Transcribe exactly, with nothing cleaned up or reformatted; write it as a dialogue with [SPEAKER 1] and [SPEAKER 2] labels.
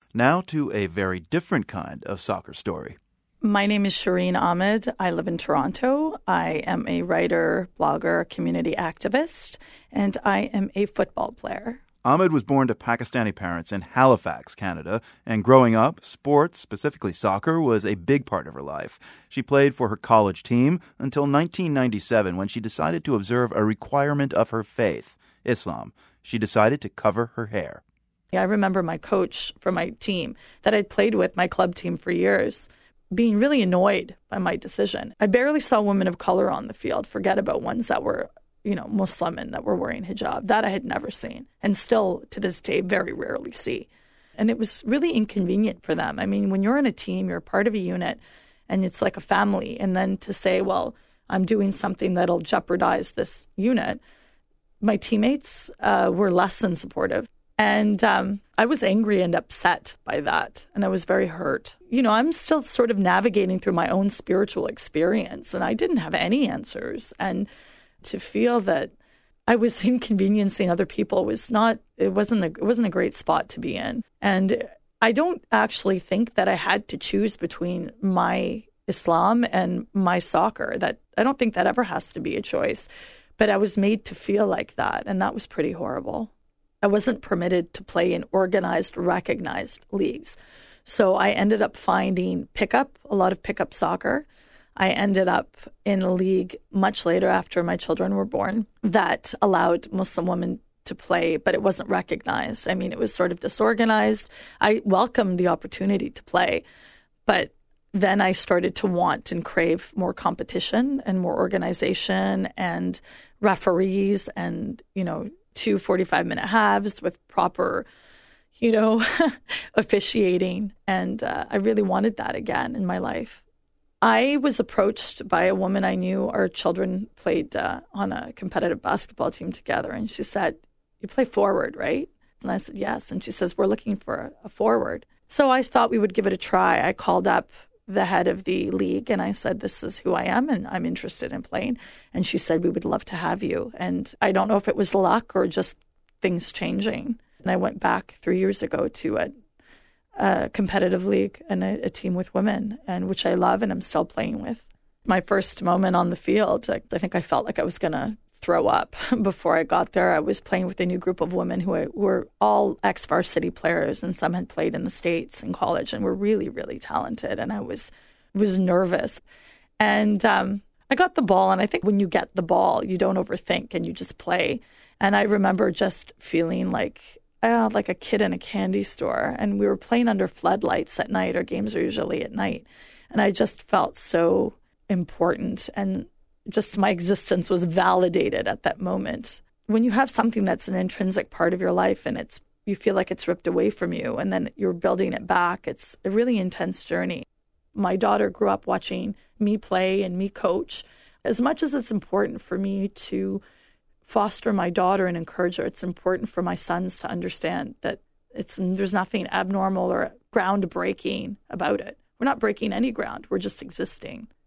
[SPEAKER 1] Now to a very different kind of soccer story.
[SPEAKER 2] My name is Shireen Ahmed. I live in Toronto. I am a writer, blogger, community activist, and I am a football player.
[SPEAKER 1] Ahmed was born to Pakistani parents in Halifax, Canada, and growing up, sports, specifically soccer, was a big part of her life. She played for her college team until nineteen ninety-seven, when she decided to observe a requirement of her faith, Islam. She decided to cover her hair.
[SPEAKER 2] I remember my coach for my team that I'd played with, my club team for years, being really annoyed by my decision. I barely saw women of color on the field, forget about ones that were you know, Muslim and that were wearing hijab. That I had never seen and still to this day very rarely see. And it was really inconvenient for them. I mean, when you're in a team, you're a part of a unit and it's like a family. And then to say, well, I'm doing something that'll jeopardize this unit. My teammates uh, were less than supportive. And um, I was angry and upset by that. And I was very hurt. You know, I'm still sort of navigating through my own spiritual experience and I didn't have any answers. And to feel that I was inconveniencing other people was not, it wasn't a, it wasn't a great spot to be in. And I don't actually think that I had to choose between my Islam and my soccer. That I don't think that ever has to be a choice. But I was made to feel like that, and that was pretty horrible. I wasn't permitted to play in organized, recognized leagues. So I ended up finding pickup, a lot of pickup soccer. I ended up in a league much later after my children were born that allowed Muslim women to play, but it wasn't recognized. I mean, it was sort of disorganized. I welcomed the opportunity to play, but then I started to want and crave more competition and more organization and referees and, you know, two forty-five minute halves with proper, you know, officiating. And uh, I really wanted that again in my life. I was approached by a woman I knew. Our children played uh, on a competitive basketball team together. And she said, you play forward, right? And I said, yes. And she says, we're looking for a forward. So I thought we would give it a try. I called up the head of the league and I said, this is who I am and I'm interested in playing. And she said, we would love to have you. And I don't know if it was luck or just things changing. And I went back three years ago to a a competitive league and a, a team with women, and which I love and I'm still playing with. My first moment on the field, I, I think I felt like I was going to throw up before I got there. I was playing with a new group of women who were all ex-varsity players, and some had played in the States in college and were really, really talented. And I was was nervous. And um, I got the ball, and I think when you get the ball, you don't overthink and you just play. And I remember just feeling like Uh, like a kid in a candy store, and we were playing under floodlights at night. Our games are usually at night, and I just felt so important, and just my existence was validated at that moment. When you have something that's an intrinsic part of your life, and it's you feel like it's ripped away from you, and then you're building it back, it's a really intense journey. My daughter grew up watching me play and me coach. As much as it's important for me to foster my daughter and encourage her, it's important for my sons to understand that it's there's nothing abnormal or groundbreaking about it. We're not breaking any ground. We're just existing.